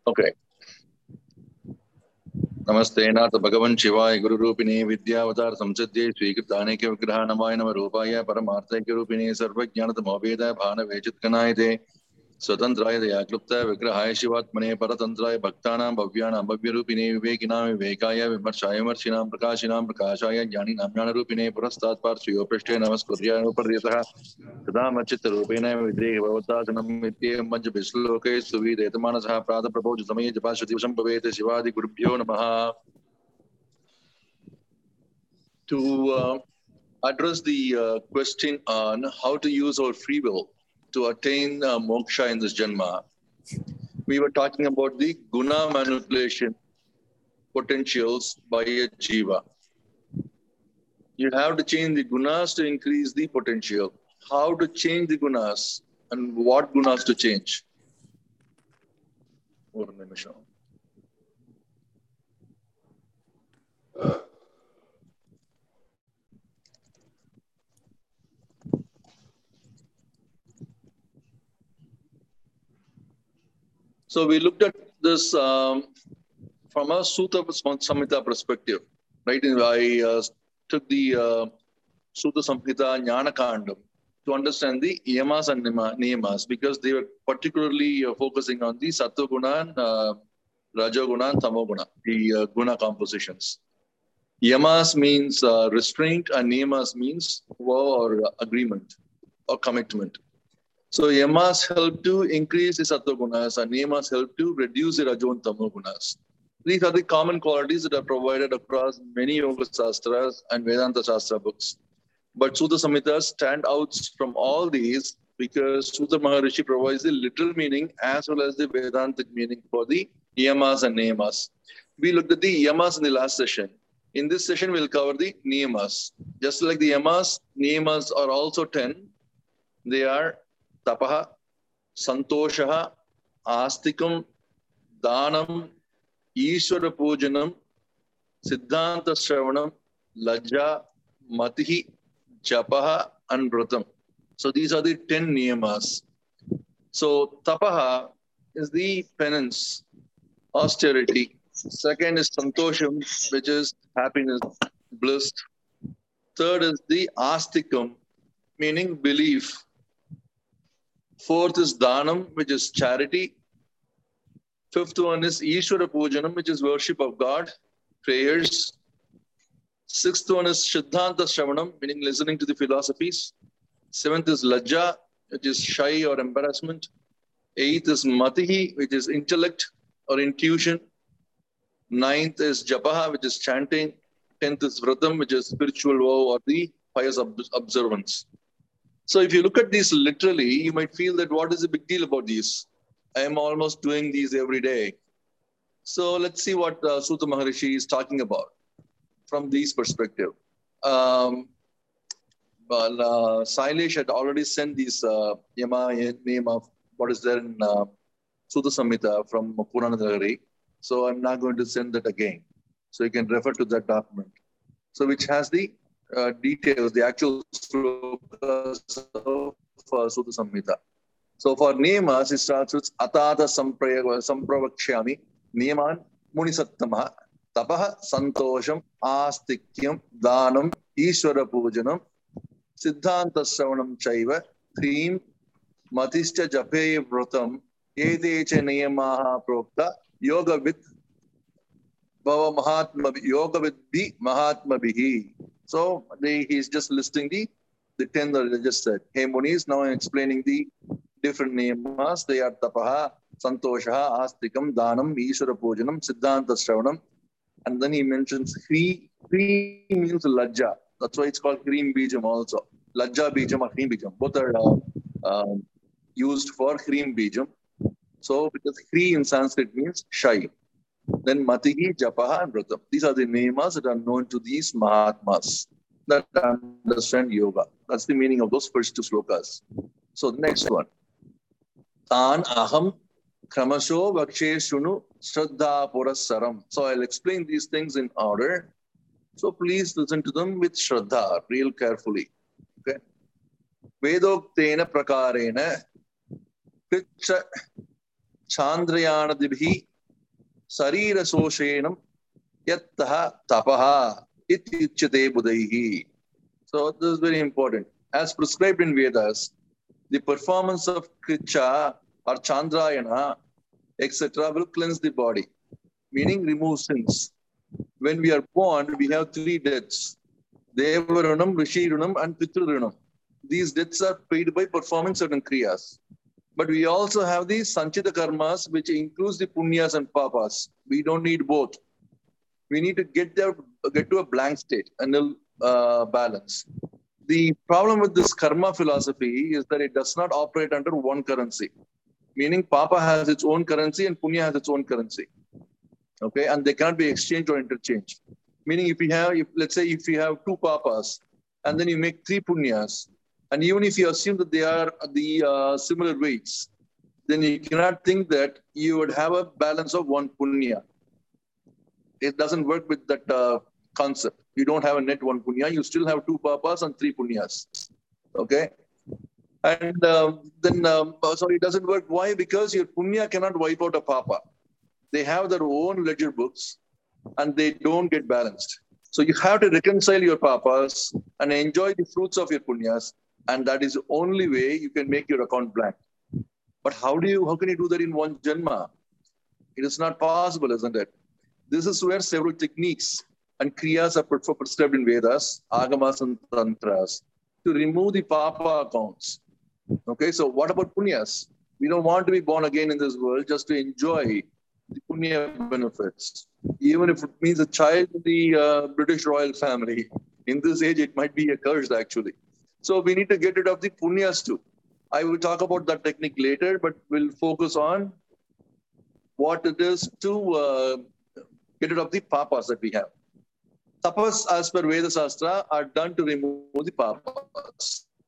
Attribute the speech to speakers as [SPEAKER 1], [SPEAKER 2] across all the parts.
[SPEAKER 1] Okay. Namaste Nath Bhagavan Shivaya Guru Rupini Vidyavatar Samsiddhi Srikritaanekya Vigraha Namaya Nama Rupaya Paramarthakya Rupini Sarvajnanata Mobheda Bhana Vechitkanayate Swatantraya Dayaklupta Vigrahaya Shivatmane Paratantraya Bhaktanam Bhavyanam Bhavyarupini Vivekinam Vivekaya Vimarshaya Marshinam Prakashinam Prakashaya Jnaninam Jnanarupine Purastat Parsriyo Prishte Namaskurya Uparyataha Kadamachit Rupina Vidhi Bhavatasana Mitye Manj Vishloke Suvi Detamanasaha Prada Prabhu Samaya Japashati Vasampavete Shivadi Gurubhyo Namaha. To address the question on how to use our free will to attain moksha in this Janma, we were talking about the guna manipulation potentials by a jiva. You have to change the gunas to increase the potential. How to change the gunas and what gunas to change? So we looked at this from a Sutta Samhita perspective, right? I took the Sutta Samhita Jnana Kandam to understand the yamas and niyamas because they were particularly focusing on the Sattva Guna and Rajoguna and Tamoguna, the guna compositions. Yamas means restraint and niyamas means vow or agreement or commitment. So yamas help to increase the Sattva Gunas and niyamas help to reduce the Rajo and Tamo Gunas. These are the common qualities that are provided across many Yoga Shastras and Vedanta Shastra books. But Sutta Samhita stand out from all these because Sutta Maharishi provides the literal meaning as well as the Vedantic meaning for the yamas and niyamas. We looked at the yamas in the last session. In this session, we'll cover the niyamas. Just like the yamas, niyamas are also 10. They are tapaha, santoshaha, astikam, danam, Ishvara Pujanam, Siddhanta Shravanam, Lajja, Matihi, Japaha, and Vratam. So these are the 10 niyamas. So tapaha is the penance, austerity. Second is santosham, which is happiness, bliss. Third is the astikam, meaning belief. Fourth is dhanam, which is charity. Fifth one is Ishvara Pujanam, which is worship of God, prayers. Sixth one is Siddhanta Shravanam, meaning listening to the philosophies. Seventh is Lajja, which is shy or embarrassment. Eighth is Matihi, which is intellect or intuition. Ninth is Japaha, which is chanting. 10th is Vratam, which is spiritual vow or the pious observance. So if you look at these literally, you might feel that what is the big deal about these? I am almost doing these every day. So let's see what Sutta Maharishi is talking about from these perspective. Sailesh had already sent these yama name of what is there in Sutta Samhita from Purana Nagari. So I'm not going to send that again. So you can refer to that document. So which has the details, the actual slokas of Sutta Samhita. So for niyamas, it starts with Atata Sampravakshami, Niyaman Munisattama, Tapaha Santosham, Astikyam, Dhanam, Ishvara Pujanam, Siddhanta Sravanam Chaiva, Threem, Matishcha Jape Vratam, Edecha Niyamaha Prokta, Yoga with Bhava Mahatma, Yoga with Bhi Mahatma Bihi. So he's just listing the 10 that I just said. Hey Munis, now I'm explaining the different niyamas. They are tapaha, santoshaha, astikam, dhanam, ishvara pujanam, siddhanta shravanam. And then he mentions Hri. Hri means lajja. That's why it's called Hrim Bijam also. Lajja Bijam or Hrim Bijam. Both are used for Hrim Bijam. So because Hri in Sanskrit means shy. Then Matihi, Japaha, and Vratam. These are the niyamas that are known to these Mahatmas that understand yoga. That's the meaning of those first two slokas. So the next one. Tan aham kramasho vakshe shunu shraddha purasaram. So I'll explain these things in order. So please listen to them with shraddha, real carefully. Okay. Vedoktena prakarena kricha chandrayanadibhi sarira soshenam yattaha tapaha ityuchyate budaihi. So this is very important. As prescribed in Vedas, the performance of Kricha or Chandrayana, etc., will cleanse the body, meaning remove sins. When we are born, we have 3 deaths: Devarunam, Rishirunam, and Pitrurunam. These deaths are paid by performing certain kriyas. But we also have the Sanchita karmas, which includes the punyas and papas. We don't need both. We need to get to a blank state, a nil balance. The problem with this karma philosophy is that it does not operate under one currency, meaning papa has its own currency and punya has its own currency. Okay, and they cannot be exchanged or interchanged. Meaning, let's say if you have 2 papas and then you make 3 punyas, and even if you assume that they are the similar weights, then you cannot think that you would have a balance of 1 punya. It doesn't work with that concept. You don't have a net 1 punya. You still have 2 papas and 3 punyas. Okay. And so it doesn't work. Why? Because your punya cannot wipe out a papa. They have their own ledger books and they don't get balanced. So you have to reconcile your papas and enjoy the fruits of your punyas. And that is the only way you can make your account blank. But how can you do that in one janma? It is not possible, isn't it? This is where several techniques and kriyas are prescribed in Vedas, Agamas and Tantras to remove the papa accounts. Okay, so what about punyas? We don't want to be born again in this world just to enjoy the punya benefits. Even if it means a child in the British royal family, in this age, it might be accursed actually. So we need to get rid of the punyas too. I will talk about that technique later, but we'll focus on what it is to get rid of the papas that we have. Tapas, as per Veda Shastra, are done to remove the papas.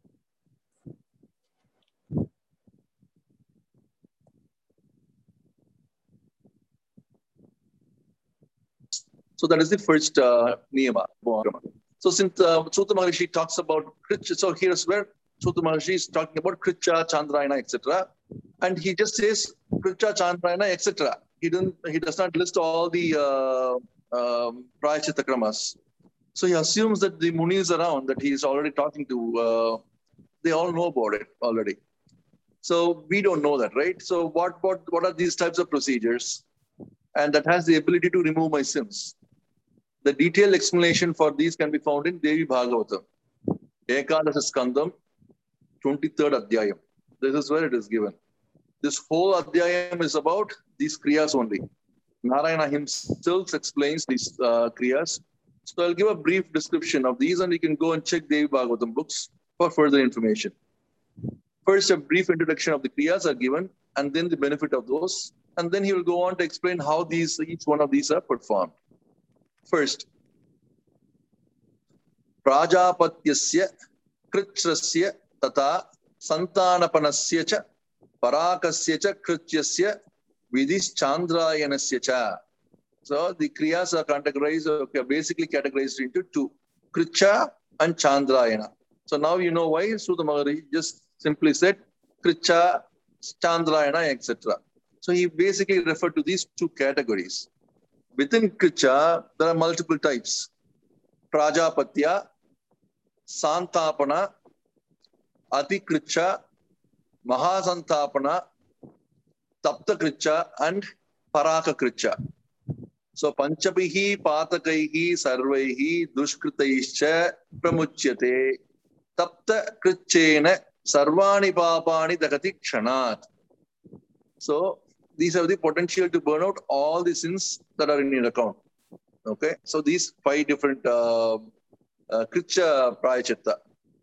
[SPEAKER 1] So that is the first niyama. So since Suta Maharishi talks about Kricha, so here's where Suta Maharishi is talking about Kricha, Chandrayana, etc. And he just says Kricha, Chandrayana, etc. He does not list all the Prayachita Kramas. So he assumes that the Munis around that he is already talking to, they all know about it already. So we don't know that, right? So what are these types of procedures? And that has the ability to remove my sins. The detailed explanation for these can be found in Devi Bhagavatam, Ekadasa Skandam, 23rd Adhyayam. This is where it is given. This whole Adhyayam is about these kriyas only. Narayana himself explains these kriyas. So I'll give a brief description of these and you can go and check Devi Bhagavatam books for further information. First, a brief introduction of the kriyas are given and then the benefit of those. And then he will go on to explain how each one of these are performed. First, Prajapatyasya, Kritrasya, Tata, Santanapanasya cha, Parakasya cha, Krityasya, Vidis Chandrayanasya cha. So the kriyas are basically categorized into 2, Kricha and Chandrayana. So now you know why Suta Maharishi just simply said Kricha, Chandrayana, etc. So he basically referred to these 2 categories. Within Kricha, there are multiple types. Prajapatya, Santapana, Atikricha, Mahasantapana, Tapta Kricha, and Paraka Kricha. So Panchabihi, Patakaihi, Sarvaihi, Dushkritaischa, Pramuchyate, Tapta Krichena, Sarvani Papani Dakati Kshanat. So these have the potential to burn out all the sins that are in your account. Okay, so these 5 different Kricha Prayachitta.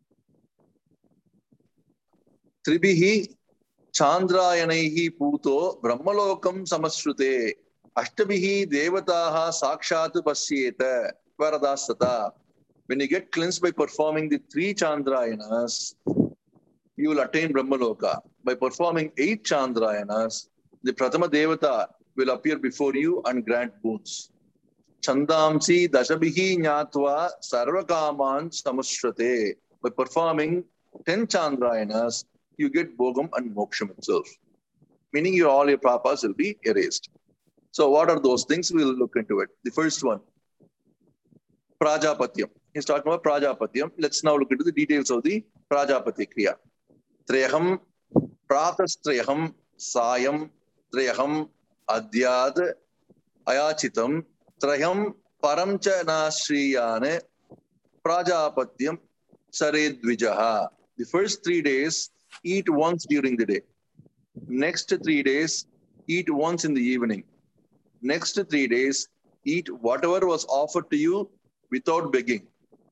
[SPEAKER 1] Tribihi Chandrayanaihi Puto Brahmalokam Samashrute Ashtabihi Devataha Sakshatu Pasyeta Varadasata. When you get cleansed by performing the 3 Chandrayanas, you will attain Brahmaloka. By performing 8 Chandrayanas, the Prathama Devata will appear before you and grant boons. Chandamsi Dashabihi Nyatva Sarvakaman Samushrate. By performing 10 Chandrayanas, you get Bhogam and Moksham itself. Meaning all your papas will be erased. So what are those things? We'll look into it. The first one, Prajapatyam. He's talking about Prajapatyam. Let's now look into the details of the Prajapati Kriya. Treyaham, Pratastreyaham, Sayam, Treyaham, Adyad, Ayachitam, Trayam, Paramcha Nashriyane, Prajapatyam, Saredvijaha. The first 3 days, eat once during the day. Next 3 days, eat once in the evening. Next 3 days, eat whatever was offered to you without begging.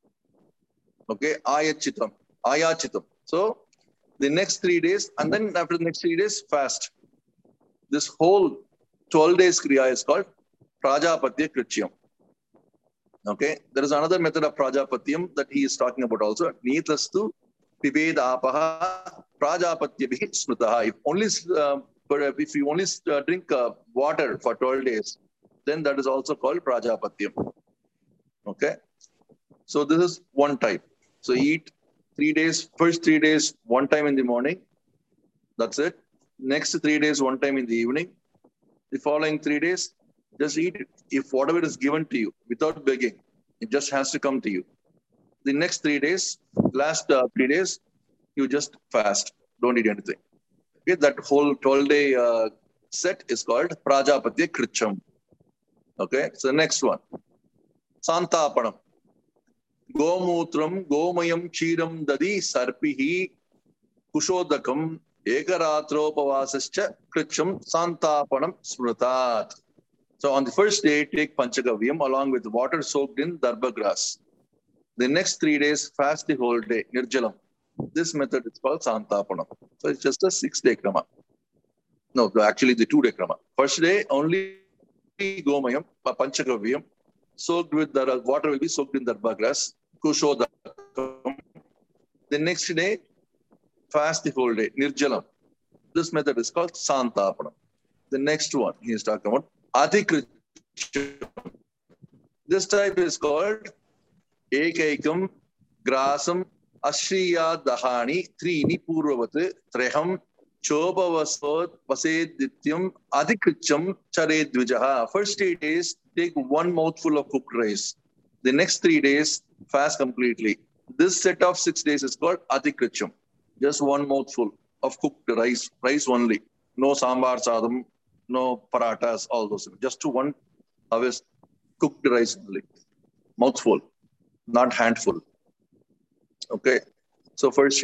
[SPEAKER 1] Okay, Ayachitam. So the next 3 days, and then after the next 3 days, fast. This whole 12 days Kriya is called Prajapatya Krityam. Okay, there is another method of Prajapatyam that he is talking about also. Nitastu Pibed-apaha Prajapatyabihi Smritaha. If you only drink water for 12 days, then that is also called Prajapatyam. Okay, so this is one type. So eat 3 days, first 3 days, one time in the morning. That's it. Next 3 days, one time in the evening. The following 3 days, just eat it. If whatever is given to you without begging, it just has to come to you. The next 3 days, last 3 days, you just fast. Don't eat anything. Okay, that whole 12-day set is called Prajapatya Krityam. Okay, so next one. Santapanam. Gomutram, Gomayam, Chiram, Dadi, Sarpihi, Kushodakam, Ekaratropavasascha, Krityam, Santapanam, Smrutat. So on the first day, take Panchagavyam along with water soaked in darbha grass. The next 3 days, fast the whole day, Nirjalam. This method is called Santapanam. So it's just a 6-day krama. No, actually the 2-day krama. First day, only Gomayam, Panchagavyam, soaked with the water will be soaked in darbha grass, Kushodakam. The next day, fast the whole day, Nirjalam. This method is called Santapanam. The next one he is talking about, Adhikrityam. This type is called Ekaikam, Grasam, Ashriya Dahani, Trini Purvavat, Treham, Chobavasot, Vasedityam, Adhikrityam, Charedvijaha. First 8 days, take 1 mouthful of cooked rice. The next 3 days, fast completely. This set of 6 days is called Adhikrityam. Just 1 mouthful of cooked rice only. No sambar sadam, no paratas, all those. Just 1 harvest cooked rice only. Mouthful, not handful. Okay. So first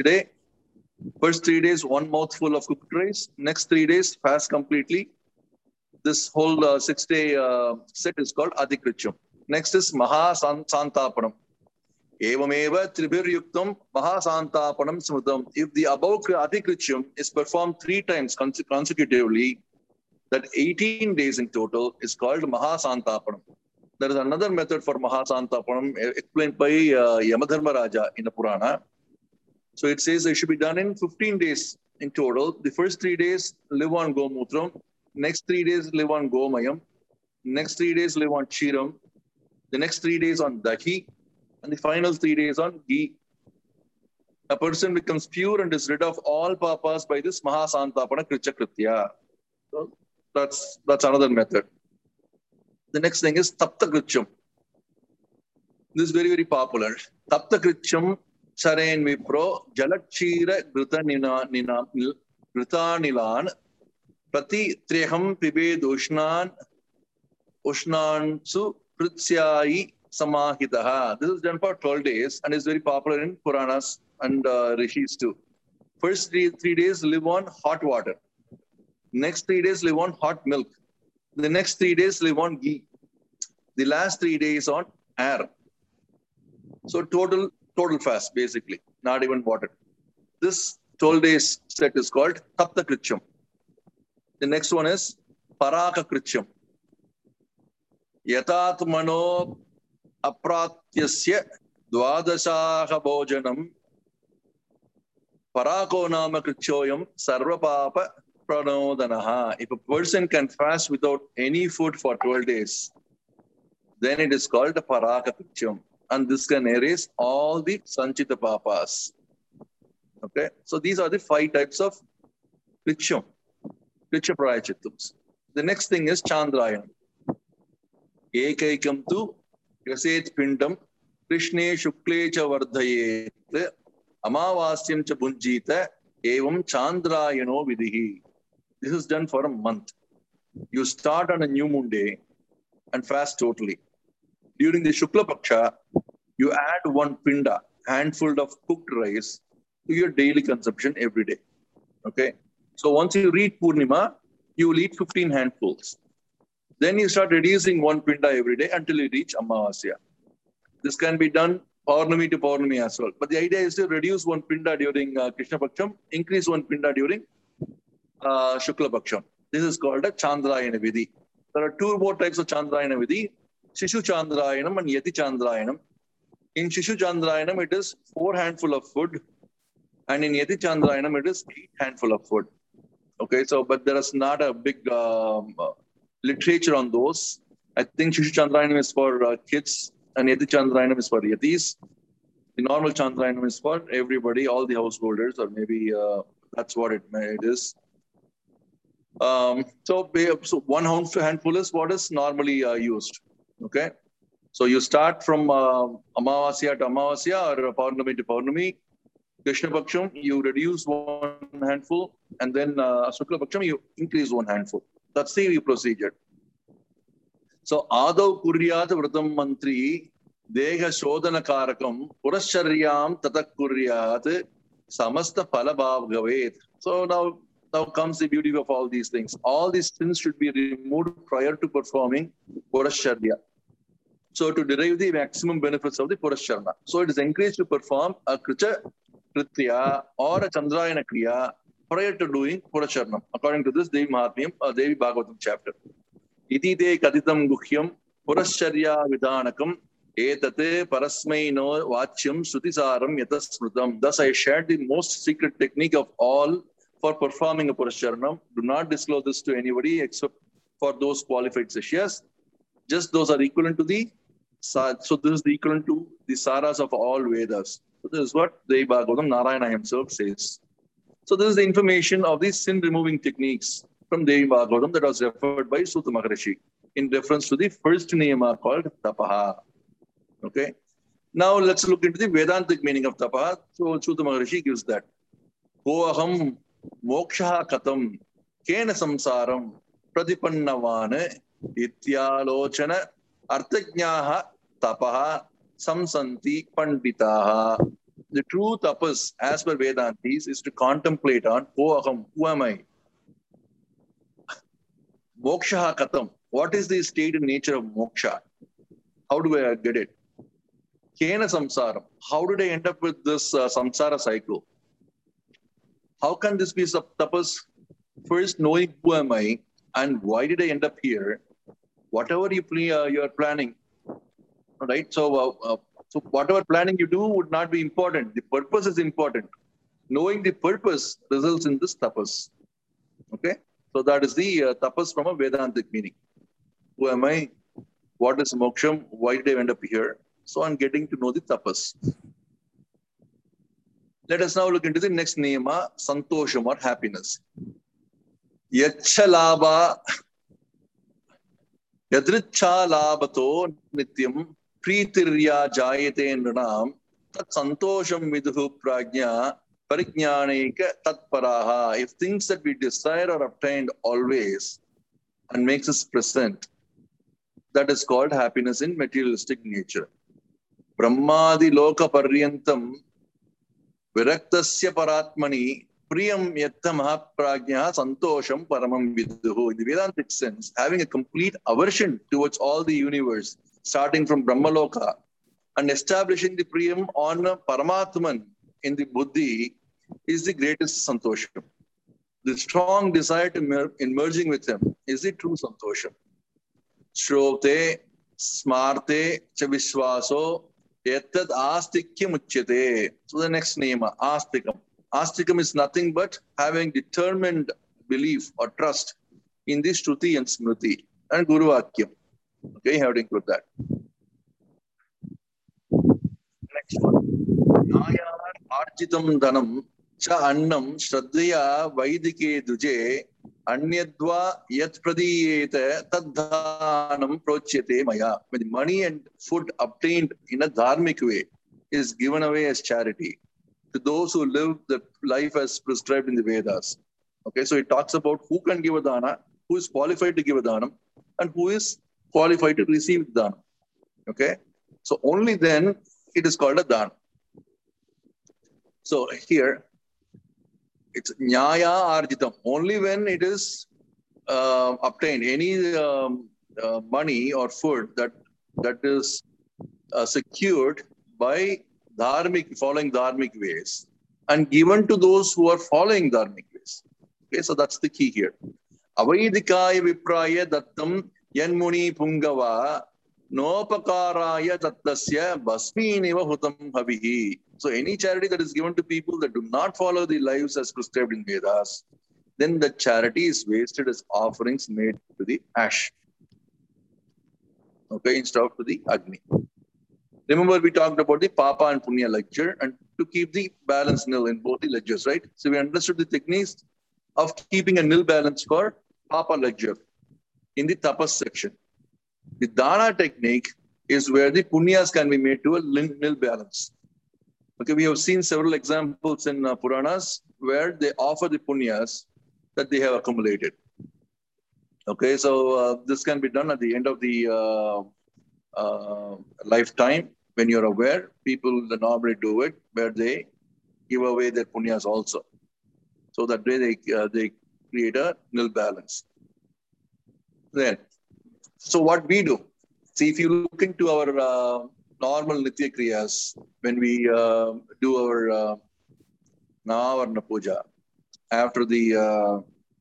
[SPEAKER 1] 3 days, 1 mouthful of cooked rice. Next 3 days, fast completely. This whole 6-day set is called Adhikrityam. Next is Mahasantapanam. Evameva Tribiryuktam Mahasantapanam Smritam. If the above Adhikrityam is performed 3 times consecutively, that 18 days in total is called Mahasantapanam. There is another method for Mahasantapanam explained by Yamadharma Raja in the Purana. So it says it should be done in 15 days in total. The first 3 days live on Gomutram. Next 3 days live on Gomayam. Next 3 days live on Chiram. The next 3 days on Dahi. And the final 3 days on Ghee. A person becomes pure and is rid of all papas by this Mahasantapana Kritya Kritya. So that's another method. The next thing is Tapta Krityam. This is very, very popular. Tapta Krityam Charain Vipro Jalachira Gritanilan Prati Treham Pibe Ushnan Su Pritsyai Samahitaha. This is done for 12 days and is very popular in Puranas and Rishis too. First 3 days live on hot water. Next 3 days live on hot milk. The next 3 days live on ghee. The last 3 days on air. So total fast, basically, not even water. This 12 days set is called Tapta Krityam. The next one is Paraka Krityam. Yatatmano Apratyasya Dvadashaha Bhojanam Parako Nama Krityoyam Sarva Papa Pranodanaha. If a person can fast without any food for 12 days, then it is called the Paraka Krityam. And this can erase all the Sanchita Papas. Okay, so these are the 5 types of Krityam, Kritya Prayachittams. The next thing is Chandrayanam. Ekaikam tu yaset pindam Krishne shukle cha vardhayet amavasyam cha bunjita evam Chandrayano vidhi. This is done for a month. You start on a new moon day and fast totally. During the Shukla Paksha, you add one pinda, handful of cooked rice, to your daily consumption every day. Okay? So once you reach Purnima, you will eat 15 handfuls. Then you start reducing one pinda every day until you reach Amavasya. This can be done Paurnami to Paurnami as well. But the idea is to reduce one pinda during Krishna Paksham, increase one pinda during Shukla Paksham. This is called a Chandrayana Vidhi. There are two more types of Chandrayana Vidhi, Shishu Chandrayanam and Yati Chandrayanam. In Shishu Chandrayanam, it is 4 handful of food, and in Yati Chandrayanam, it is 8 handful of food. Okay, so but there is not a big literature on those. I think Shishu Chandrayanam is for kids, and Yati Chandrayanam is for Yatis. The normal Chandrayanam is for everybody, all the householders, or maybe that's what it is. So 1 handful is what is normally used. Okay, so you start from Amavasya to Amavasya or Paurnami to Paurnami. Krishna Paksham, you reduce 1 handful, and then Shukla Paksham, you increase 1 handful. That's the procedure. So Adav Kuryat Vratam Mantri Deha Shodhana Karakam Purasharyam Tatak Kuryat Samasta Palabhav Gavet. So now comes the beauty of all these things. All these sins should be removed prior to performing Purasharya. So to derive the maximum benefits of the Purasharna. So it is encouraged to perform a Kricha Kritya or a Chandrayana Kriya prior to doing Purasharnam, according to this Devi Mahatmyam, Devi Bhagavatam chapter. Iti te katitam guhyam Purasharya Vidanakam etate parasmaino vachyam sutisaram yatasmrutam. Thus I shared the most secret technique of all for performing a Purasharnam. Do not disclose this to anybody except for those qualified Sishyas. Just those are equivalent to the, so this is the equivalent to the Saras of all Vedas. So this is what Devi Bhagavatam Narayana himself says. So this is the information of these sin removing techniques from Devi Bhagavatam that was referred by Suta Maharishi in reference to the first niyama called Tapaha. Okay. Now let's look into the Vedantic meaning of Tapaha. So Suta Maharishi gives that. Ko aham moksha katam kena samsaram pradipannavane ityalochana arthajnaha tapaha samsanti panditaha. The true tapas, as per Vedantis, is to contemplate on ko aham, who am I? Moksha katam. What is the state and nature of moksha? How do I get it? Kena samsaram. How did I end up with this samsara cycle? How can this be tapas? First, knowing who am I and why did I end up here? Whatever you are planning, right? So whatever planning you do would not be important. The purpose is important. Knowing the purpose results in this tapas. Okay, so that is the tapas from a Vedantic meaning. Who am I? What is moksham? Why did I end up here? So I'm getting to know the tapas. Let us now look into the next niyama, santosham or happiness. Yacha labha yadricha labhato nityam pritirya jayate nranam tat santosham viduhu prajna parijnanaika tatparaha. If things that we desire are obtained always and makes us present, that is called happiness in materialistic nature. Brahmadi loka paryantam viraktasya paratmani priyam yatta mahaprajna santosham paramam viduhu. In the Vedantic sense, having a complete aversion towards all the universe, starting from Brahmaloka and establishing the priyam on Paramatman in the buddhi is the greatest santosham. The strong desire to merging with him is the true santosham. Shrote smarte cha vishwaso Etad astikyam uchyate. So the next name, astikam. Astikam is nothing but having determined belief or trust in the Shruti and Smriti and Guru Vakyam. Okay, you have to include that. Next one. Nayar arjitam dhanam cha annam shraddhaya vaidike duje Anyadva yat pradiyete tadhanam prochyate maya. When money and food obtained in a dharmic way is given away as charity to those who live the life as prescribed in the Vedas. Okay, so it talks about who can give a dana, who is qualified to give a dhanam, and who is qualified to receive dhanam. Okay, so only then it is called a dana. So here it's nyaya arjitam. Only when it is obtained, any money or food that is secured by following dharmic ways and given to those who are following dharmic ways. Okay, so that's the key here. Avaidikaya vipraya dattam yanmuni pungava nopakaraya tattasya basminiva hutam havihi. So any charity that is given to people that do not follow the lives as prescribed in Vedas, then the charity is wasted as offerings made to the ash. Okay, instead of to the Agni. Remember, we talked about the Papa and Punya ledger and to keep the balance nil in both the ledgers, right? So we understood the techniques of keeping a nil balance for Papa ledger in the Tapas section. The Dana technique is where the Punyas can be made to a nil balance. Okay, we have seen several examples in Puranas where they offer the Punyas that they have accumulated. Okay, so this can be done at the end of the lifetime when you're aware. People normally do it where they give away their punyas also. So that way they create a nil balance. Then, so what we do, see if you look into our normal Nitya Kriyas, when we do our Navavarna Puja, after the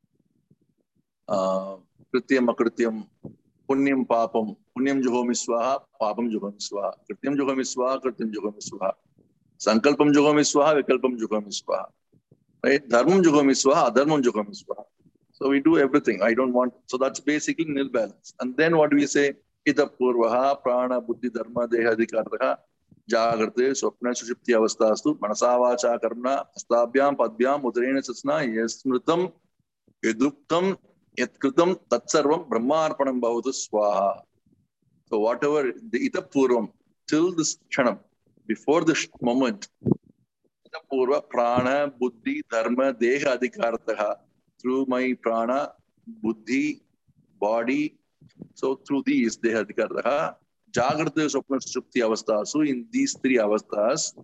[SPEAKER 1] Krityam Akrityam, Punyam Papam, Punyam Juhomi Swaha, Papam Juhomi Swaha, Krityam Juhomi Swaha, Krityam Juhomi Swaha, Sankalpam Juhomi Swaha, Vikalpam Juhomi Swaha, right? Dharmam Juhomi Swaha, Adharmam Juhomi Swaha. So we do everything. I don't want, so that's basically nil balance. And then what do we say? Ita Purvaha, Prana, Buddhi, Dharma, Deha, Adhikartaha, Jagrate, Swapna, Sushupti Avastastu, Manasavacha, Karmana, Astabhyam, Padbyam, Udarena Sasna, Yasmritam, Yaduktam, Yatkritam, Tatsarvam, Brahmarpanam Bhavatu Swaha. So whatever the Ita Purvam, till this Chanam, before this moment, Ita Purva, Prana, Buddhi, Dharma, Deha, Adhikartaha, through my prana, buddhi, body, so through these Deha, Adhikartaha, Jagrata, Swapna, Sushupti Avasthas. So in these three avasthas,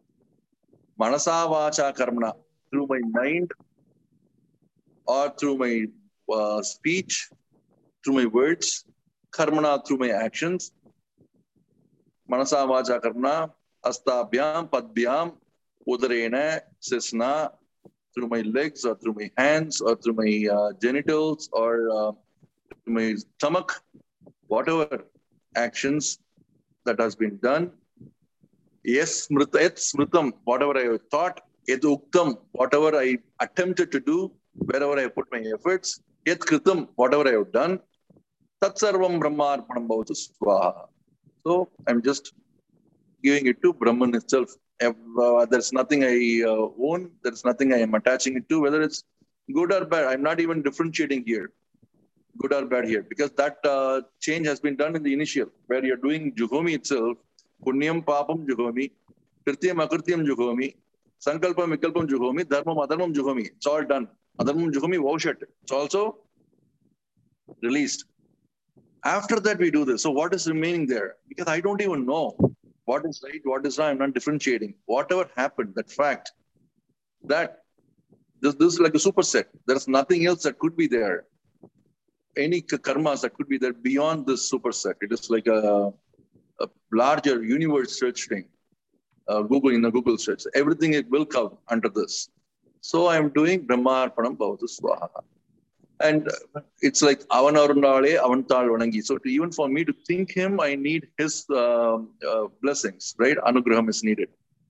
[SPEAKER 1] Manasa, Vacha, Karmana, through my mind or through my speech, through my words, Karmana, through my actions, Manasa, Vacha, Karmana, Astabhyam, Padbyam, Udarena, Sisna, through my legs or through my hands or through my genitals or through my stomach, whatever actions that has been done. Yes, smritam, whatever I have thought. Yet uktam, whatever I attempted to do, wherever I put my efforts. Yet kritam, whatever I have done. Tatsarvam brahmarpanam bhavatu swaha. So I'm just giving it to Brahman itself. There's nothing I own. There's nothing I am attaching it to, whether it's good or bad. I'm not even differentiating here, good or bad here, because that change has been done in the initial, where you're doing Juhomi itself, Punyam Papam Juhomi, Krityam Akrityam Juhomi, Sankalpam Vikalpam Juhomi, Dharmam Adharmam Juhomi. It's all done. Adharmam Juhomi, Voshat. It's also released. After that, we do this. So what is remaining there? Because I don't even know what is right, what is wrong. I'm not differentiating. Whatever happened, that fact, that this is like a superset. There's nothing else that could be there. Any karmas that could be there beyond this superset. It is like a larger universe search thing. Google, in a Google search. Everything it will come under this. So I'm doing Brahmarpanam Bhavatu Swaha. And it's like Avan Arunale, Avantal Vanangi. So even for me to think him, I need his blessings, right? Anugraham is needed.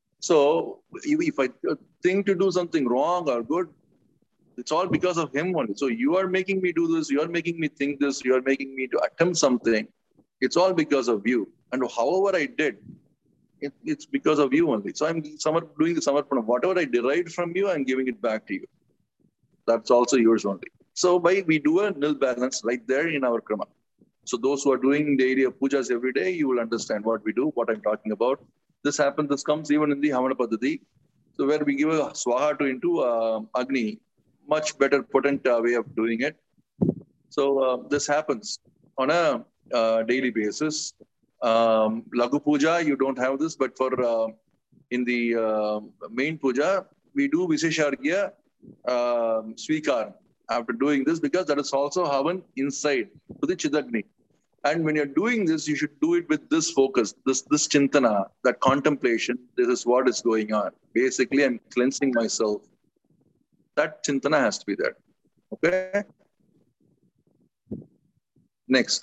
[SPEAKER 1] So if I think to do something wrong or good, it's all because of him only. So you are making me do this, you are making me think this, you are making me to attempt something. It's all because of you. And however I did, it's because of you only. So I'm doing the samarpanam. Whatever I derived from you, I'm giving it back to you. That's also yours only. So we do a nil balance right there in our krama. So those who are doing the area of pujas every day, you will understand what we do, what I'm talking about. This happens, this comes even in the Havana Paddhati. So where we give a swaha to into Agni, much better potent way of doing it. So this happens on a daily basis. Lagu Puja, you don't have this, but for in the main puja, we do Visheshargya Svikar after doing this, because that is also Havan inside to the Chidagni. And when you're doing this, you should do it with this focus, this chintana, that contemplation. This is what is going on. Basically, I'm cleansing myself. That chintana has to be there. Okay? Next.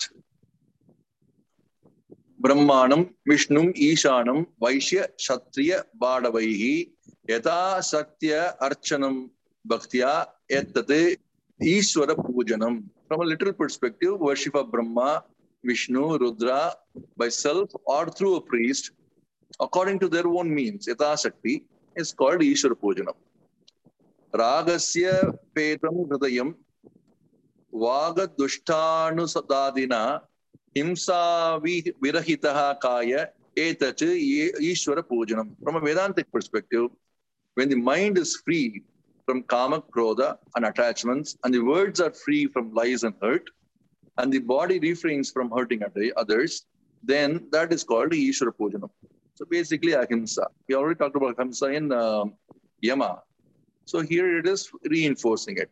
[SPEAKER 1] Brahmanam, Vishnum, Ishanam, Vaishya, Kshatriya, Badavaihi, Yata Satya Archanam Bhaktya, Etate Ishwara Pujanam. From a literal perspective, worship of Brahma, Vishnu, Rudra, by self or through a priest, according to their own means, Yata Shakti, is called Ishwara Pujanam. Ragasya Petam Hridayam, Vaga Dushtanusadadina, Himsa Virahitaha Kaya, Etach Ishwara Pujanam. From a Vedantic perspective, when the mind is free from kama, krodha, and attachments, and the words are free from lies and hurt, and the body refrains from hurting others, then that is called Ishwara Pujanam. So basically, ahimsa. We already talked about ahimsa in Yama. So here it is reinforcing it.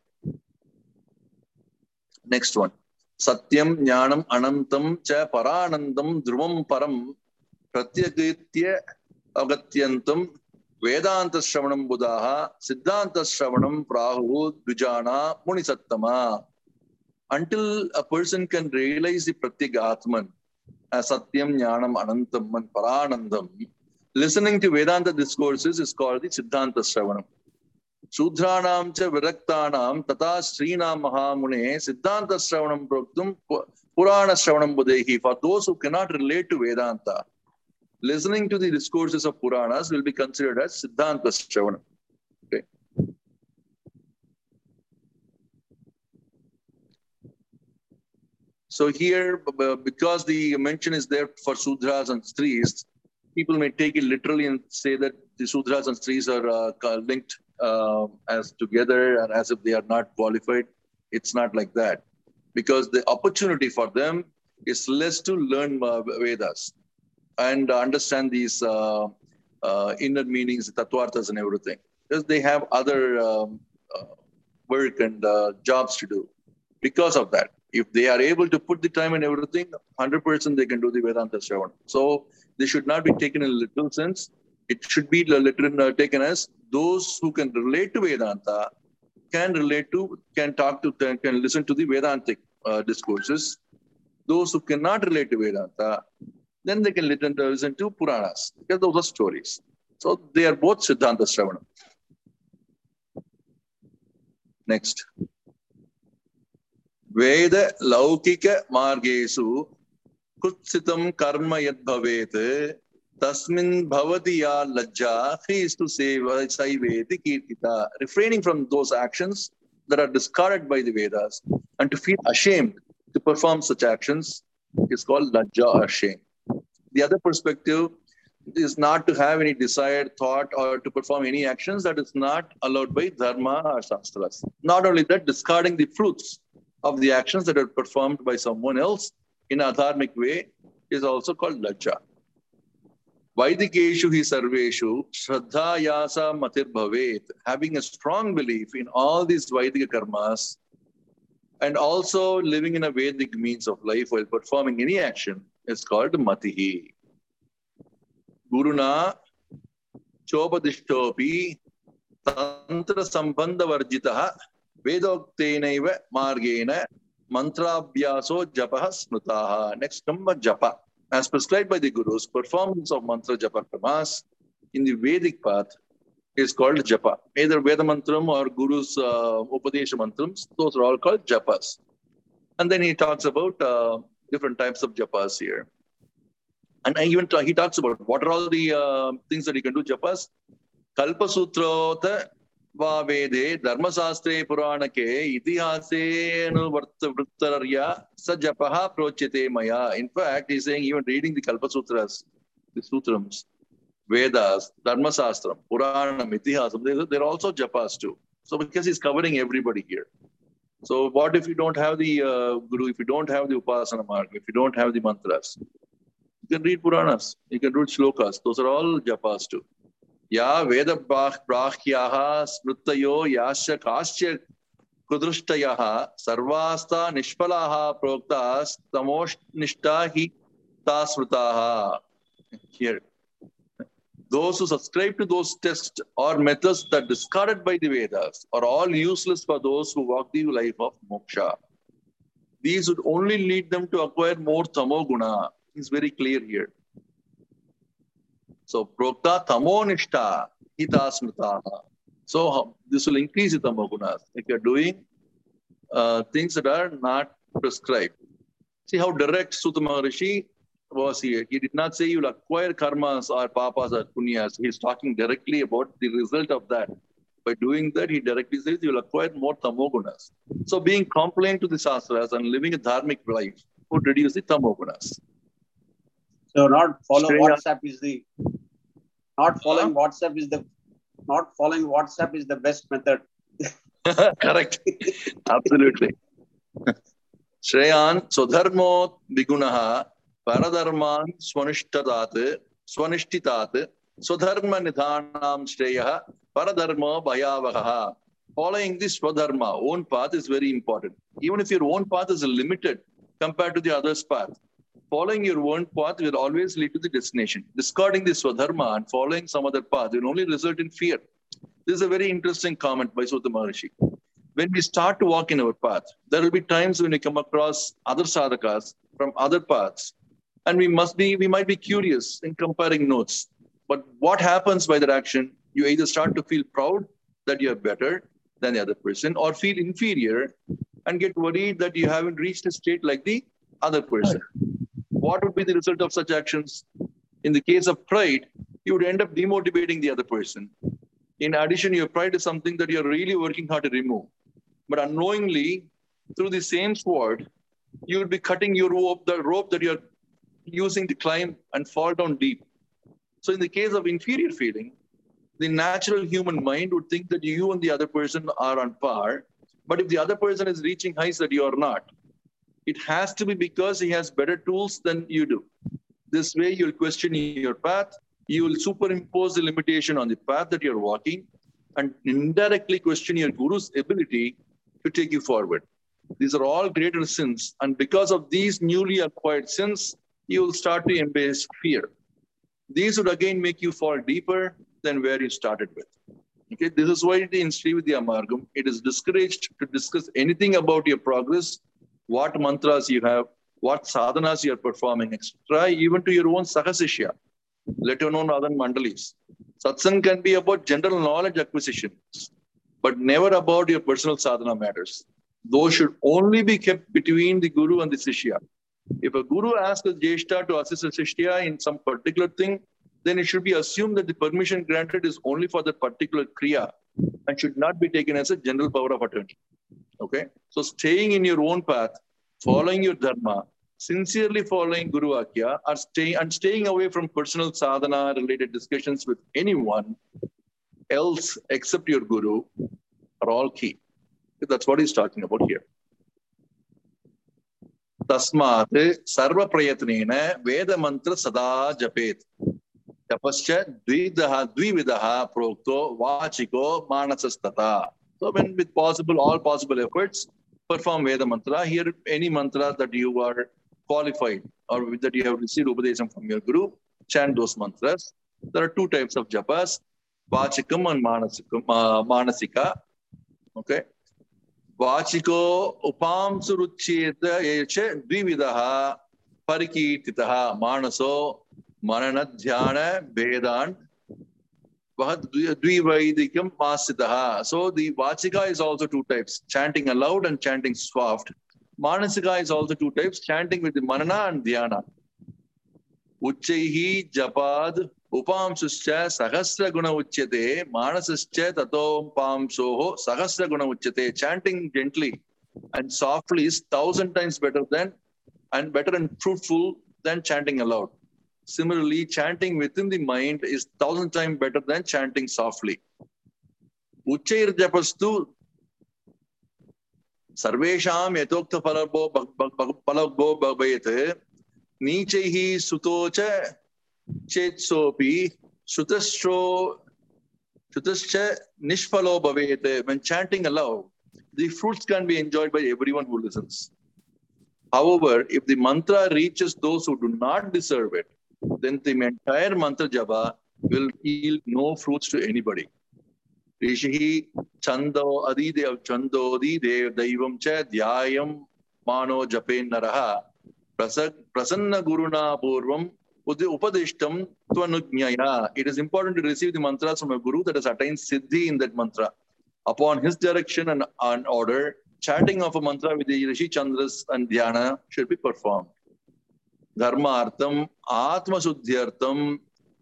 [SPEAKER 1] Next one. Satyam Jnanam Anantam Cha Paranandam Dhruvam Param Pratyagritya Agatyantam Vedanta Shravanam Buddhaha Siddhanta Shravanam Prahu Dvijana Munisattama. Until a person can realize the Pratyagatman as Satyam Jnanam Anantam and Paranandam, listening to Vedanta discourses is called the Siddhanta Shravanam. Shudranam cha viraktanam tata Srinam Mahamune Siddhanta Shravanam Proktum Purana Shravanam Buddhehi. For those who cannot relate to Vedanta, listening to the discourses of Puranas will be considered as Siddhanta Shravanam. Okay. So here, because the mention is there for Sudras and Stris, people may take it literally and say that the Sudras and Stris are linked as together and as if they are not qualified. It's not like that, because the opportunity for them is less to learn Vedas and understand these inner meanings, tattvarthas and everything, because they have other work and jobs to do. Because of that, if they are able to put the time and everything, 100% they can do the Vedanta Shravana. So they should not be taken in a literal sense. It should be taken as those who can relate to Vedanta can listen to the Vedantic discourses. Those who cannot relate to Vedanta, then they can listen to Puranas, because those are stories. So they are both Siddhanta Shravana. Next. Veda Laukika Margesu Kutsitam Karma Yad Bhavet Tasmin Bhavati Ya Lajja. He is to say Saiveti Kirtita, refraining from those actions that are discarded by the Vedas and to feel ashamed to perform such actions is called Lajja or shame. The other perspective is not to have any desired thought or to perform any actions that is not allowed by Dharma or Shastras. Not only that, discarding the fruits of the actions that are performed by someone else in a dharmic way is also called Lajja. Vaidikeshu hi sarveshu shraddha yasa matir bhavet. Having a strong belief in all these Vaidika karmas and also living in a Vedic means of life while performing any action is called matihi. Guruna chopadishtopi tantra sambandha varjitaha vedoktenaiva margena mantrabhyaso japaha smrutaha. Next number, japa. As prescribed by the Gurus, performance of mantra japa karmas in the Vedic path is called japa. Either Veda mantram or Guru's Upadesha mantrams, those are all called japas. And then he talks about different types of japas here. And even he talks about what are all the things that you can do japas. Kalpa Sutrota va vede dharmasastre puranake itihase vrittarya sa japaha prochete maya. In fact, he's saying even reading the Kalpasutras, the Sutrams, Vedas, Dharmasastram, Puranam, Itihasam, they're also japas too. So because he's covering everybody here. So what if you don't have the Guru, if you don't have the Upasana Marg, if you don't have the mantras? You can read Puranas, you can read Shlokas. Those are all japas too. Ya Veda Brahyaha Smritayo Yasya Kasya Kudrushtayaha Sarvasta Nishpalaha Proktas Tamosh Nishtahi Tasrutaha. Here. Those who subscribe to those texts or methods that are discarded by the Vedas are all useless for those who walk the life of moksha. These would only lead them to acquire more tamoguna. It's very clear here. So, prokta tamonishta hitasmritaha. So, this will increase the tamogunas if you're doing things that are not prescribed. See how direct Sutta Maharishi was here. He did not say you'll acquire karmas or papas or punyas. He's talking directly about the result of that. By doing that, he directly says you'll acquire more tamogunas. So being compliant to the Shastras and living a dharmic life would reduce the tamogunas.
[SPEAKER 2] So not following WhatsApp is the best method.
[SPEAKER 1] Correct. Absolutely. Shreyan Sodharmo Bigunaha Paradharman Swanishtitat Swadharma Nidhanam Shreya Paradharma Bhayavaha. Following this Swadharma, own path, is very important. Even if your own path is limited compared to the other's path, following your own path will always lead to the destination. Discarding the Swadharma and following some other path will only result in fear. This is a very interesting comment by Sutta Maharishi. When we start to walk in our path, there will be times when we come across other sadhakas from other paths, and we might be curious in comparing notes. But what happens by that action? You either start to feel proud that you are better than the other person, or feel inferior and get worried that you haven't reached a state like the other person. What would be the result of such actions? In the case of pride, you would end up demotivating the other person. In addition, your pride is something that you're really working hard to remove. But unknowingly, through the same sword, you would be cutting your rope, the rope that you're using to climb and fall down deep. So in the case of inferior feeling, the natural human mind would think that you and the other person are on par. But if the other person is reaching heights that you are not, it has to be because he has better tools than you do. This way, you'll question your path. You will superimpose the limitation on the path that you're walking and indirectly question your guru's ability to take you forward. These are all greater sins. And because of these newly acquired sins, you will start to embrace fear. These would again make you fall deeper than where you started with. Okay, this is why in Srividya Margam, it is discouraged to discuss anything about your progress, what mantras you have, what sadhanas you are performing, etc., even to your own sahasishya, let alone other mandalis. Satsang can be about general knowledge acquisition, but never about your personal sadhana matters. Those should only be kept between the guru and the sishya. If a guru asks a jeshta to assist a sishya in some particular thing, then it should be assumed that the permission granted is only for that particular kriya and should not be taken as a general power of attorney. Okay? So staying in your own path, following your dharma, sincerely following Guru Akya, or staying away from personal sadhana related discussions with anyone else except your Guru are all key. That's what he's talking about here. Tasmat sarva prayatnena veda mantra sada japet. Tapascha dvividaha prokto vachiko manasastata. So when with all possible efforts, perform Veda mantra. Here, any mantra that you are qualified or that you have received upadesam from your guru, chant those mantras. There are two types of japas, vachikam and manasika. Okay. Vachiko upam surucheta eche dvividaha parikirtitaha manaso mananadhyana vedant Dvivaidikam Masitaha. So the Vachika is also two types, chanting aloud and chanting soft. Manasika is also two types, chanting with the Manana and Dhyana. Uchaihi Japad Upamsuscha sahasra guna uchyate, manasascha tato upamsoho sahasra guna uchyate. Chanting gently and softly is 1,000 times better than and better and fruitful than chanting aloud. Similarly, chanting within the mind is 1,000 times better than chanting softly. Uchair japastu sarvesham yatokta palagbo bhagavayate nichehi sutocha chetsopi sutascha nishphalo bhavete. When chanting aloud, the fruits can be enjoyed by everyone who listens. However, if the mantra reaches those who do not deserve it, then the entire mantra japa will yield no fruits to anybody. Rishihi chando adidev chandodi dev daivam cha dhyayam mano japen naraha prasanna guruna purvam upadishtam tvanujñaya. It is important to receive the mantras from a guru that has attained siddhi in that mantra. Upon his direction and order, chanting of a mantra with the Rishi Chandras and Dhyana should be performed. Dharmartham, Atma Suddhyartham,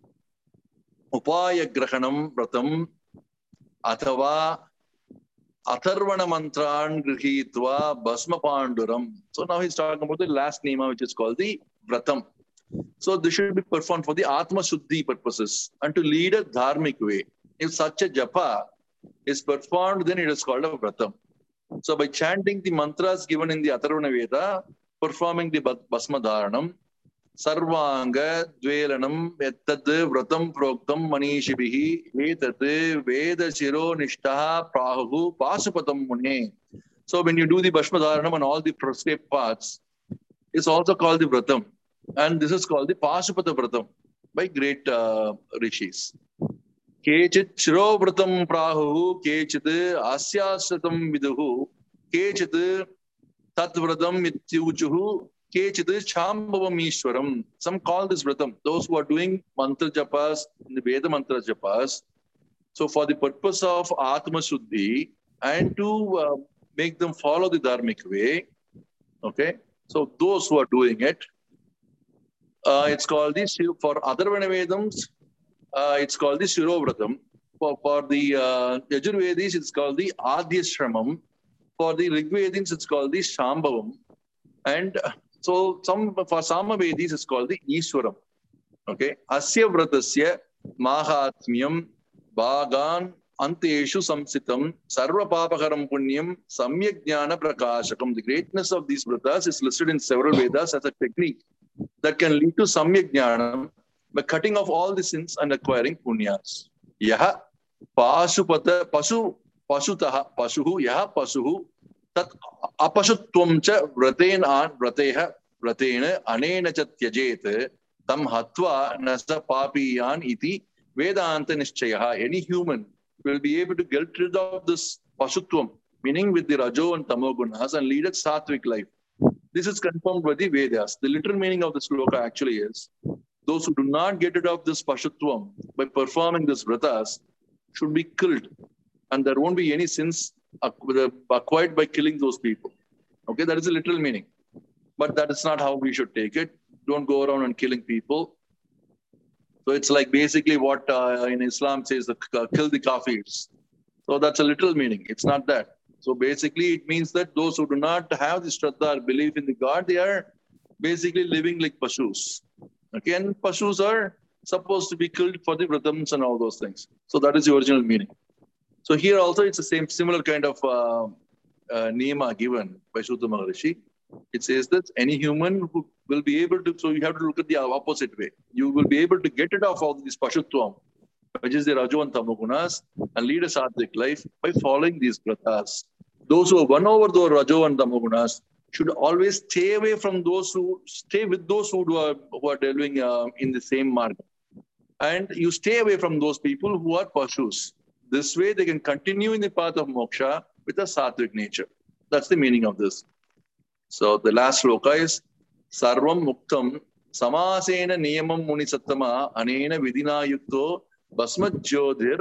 [SPEAKER 1] Upaya Grahanam Vratam, Athava, Atharvana Mantran Grihitva, Basma Panduram. So now he's talking about the last nima, which is called the Vratam. So this should be performed for the Atma Suddhi purposes and to lead a dharmic way. If such a japa is performed, then it is called a Vratam. So by chanting the mantras given in the Atharvana Veda, performing the Basma Dharanam, Sarvanga, Dvelanam, Ettad, Vratam, Proktam, Manishibihi, Etad, Veda, Shiro, Nishtaha, Prahu, Pasupatam Mune. So when you do the Basma Dharanam and all the prescribed parts, it's also called the Vratam. And this is called the Pasupata Vratam by great rishis. Kechit Shiro Vratam Prahu, Kechit Asyasatam Viduhu, Kechit Tatvratam Mityuchuhu, Kechit Chambhavam Ishwaram. Some call this Vratam. Those who are doing mantra japas, the Veda mantra japas. So for the purpose of Atma Suddhi and to make them follow the dharmic way, okay? So those who are doing it, it's called the, for Atharvana Vedams, it's called the Shirovratam. For the Yajurvedis, it's called the Adhyashramam. For the Rigvedins, it's called the Shambhavam. And so for Samavedis, it's called the Ishwaram. Okay. Asya Vratasya Mahatmyam Bhagan Anteshu Samsitam Sarva Papakaram Punyam Samyak Jnana Prakashakam. The greatness of these vratas is listed in several Vedas as a technique that can lead to Samyak Jnanam by cutting off all the sins and acquiring punyas. Yaha Pasupata Pasutaha Pasuhu Yaha Pasuhu Tat Apashutvam cha Vrateha Vratena Anena cha Tyajet Tam Hatva Nasa Papiyan Iti Vedanta Nishchayaha. Any human will be able to get rid of this Pasutvam, meaning with the Rajo and Tamo gunas, and lead a sattvic life. This is confirmed by the Vedas. The literal meaning of the sloka actually is, those who do not get rid of this Pashutvam by performing this vratas should be killed. And there won't be any sins acquired by killing those people. Okay, that is the literal meaning. But that is not how we should take it. Don't go around and killing people. So it's like basically what in Islam says, kill the kafirs. So that's a literal meaning. It's not that. So basically it means that those who do not have the Shraddha or belief in the God, they are basically living like Pashus. Okay, and Pashus are supposed to be killed for the Vratams and all those things. So that is the original meaning. So here also it's the similar kind of niyama given by Sutta Maharishi. It says that any human who will be able to, so you have to look at the opposite way. You will be able to get rid of all this Pashutvam, which is the Rajo and Tamagunas, and lead a sattvic life by following these vratas. Those who have won over the Rajo and Tamagunas should always stay away from those who stay with those who are delving in the same mark. And you stay away from those people who are Pashus. This way they can continue in the path of moksha with a sattvic nature. That's the meaning of this. So the last sloka is Sarvam Muktam Samasena Niyamam Munisattama Anena Vidina Yukto Basmajyodir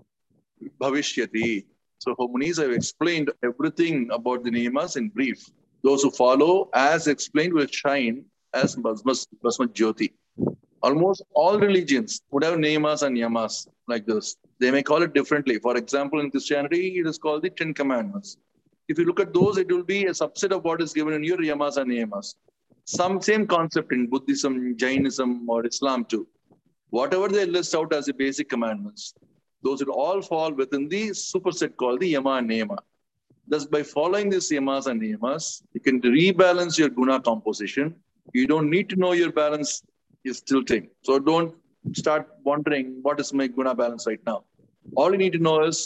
[SPEAKER 1] Bhavishyati. So Munis have explained everything about the niyamas in brief. Those who follow as explained will shine as Basmajyoti. Almost all religions would have niyamas and yamas like this. They may call it differently. For example, in Christianity, it is called the Ten Commandments. If you look at those, it will be a subset of what is given in your yamas and niyamas. Some same concept in Buddhism, Jainism, or Islam too. Whatever they list out as the basic commandments, those would all fall within the superset called the yama and niyama. Thus, by following these yamas and niyamas, you can rebalance your guna composition. You don't need to know your balance is tilting. So don't start wondering what is my guna balance right now. All you need to know is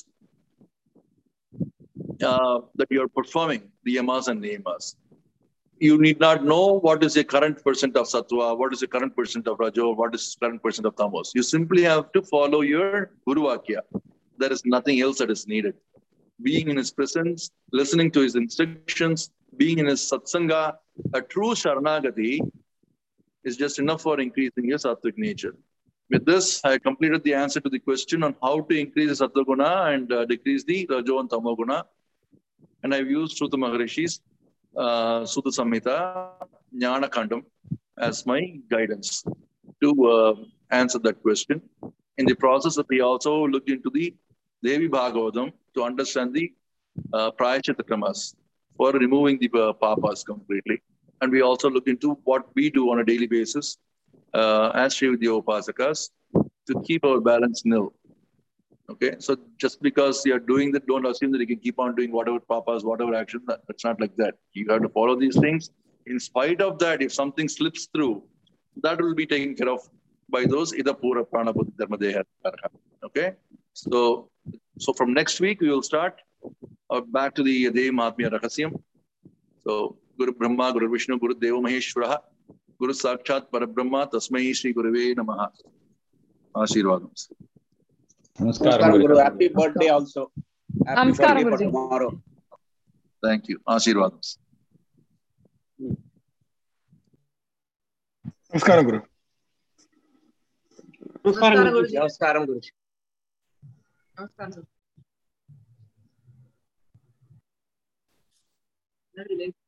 [SPEAKER 1] that you're performing the yamas and niyamas. You need not know what is the current percent of sattva, what is the current percent of rajo, what is the current percent of tamas. You simply have to follow your Guru Vakya. There is nothing else that is needed. Being in his presence, listening to his instructions, being in his satsanga, a true Sharanagati is just enough for increasing your sattvic nature. With this, I completed the answer to the question on how to increase the sattva guna and decrease the rajo and tamo guna. And I've used Sutta Maharishi's Sutta Samhita, Jnana Kandam as my guidance to answer that question. In the process, we also looked into the Devi Bhagavatam to understand the Prayachita Kramas for removing the papas completely. And we also look into what we do on a daily basis as Srividya Upasakas to keep our balance nil. Okay, so just because you're doing that, don't assume that you can keep on doing whatever papas, whatever action. That's not like that. You have to follow these things. In spite of that, if something slips through, that will be taken care of by those Idapura Prana Buddhi Dharma Deha. Okay, so from next week, we will start back to the Devi Mahatmya Rahasyam. So Guru Brahma, Guru Vishnu, Guru Deva Maheshwara, Guru Sakshat Parabrahma, Tasmai Shri Guruve Namaha. Ashirvadams.
[SPEAKER 2] Namaskaram, Guru. Happy birthday also. Happy birthday for tomorrow.
[SPEAKER 1] Thank you. Ashirvadams.
[SPEAKER 3] Namaskaram, Guru.
[SPEAKER 2] Namaskaram, Guru. Namaskaram, Guru.
[SPEAKER 4] Namaskaram.